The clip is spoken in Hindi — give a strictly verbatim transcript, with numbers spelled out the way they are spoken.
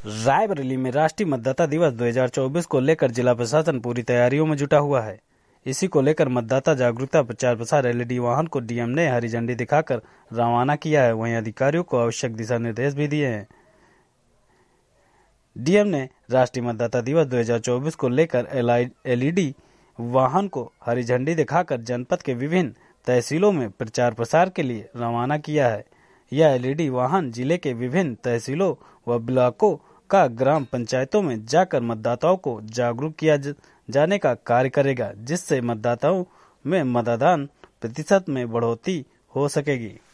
रायबरेली में राष्ट्रीय मतदाता दिवस दो हज़ार चौबीस को लेकर जिला प्रशासन पूरी तैयारियों में जुटा हुआ है। इसी को लेकर मतदाता जागरूकता प्रचार प्रसार एलईडी वाहन को डीएम ने हरी झंडी दिखाकर रवाना किया है। वहीं अधिकारियों को आवश्यक दिशा निर्देश भी दिए हैं। डीएम ने राष्ट्रीय मतदाता दिवस दो हज़ार चौबीस को लेकर एलईडी वाहन को हरी झंडी दिखाकर जनपद के विभिन्न तहसीलों में प्रचार प्रसार के लिए रवाना किया है। यह एलईडी वाहन जिले के विभिन्न तहसीलों व ब्लॉकों का ग्राम पंचायतों में जाकर मतदाताओं को जागरूक किया जाने का कार्य करेगा, जिससे मतदाताओं में मतदान प्रतिशत में बढ़ोतरी हो सकेगी।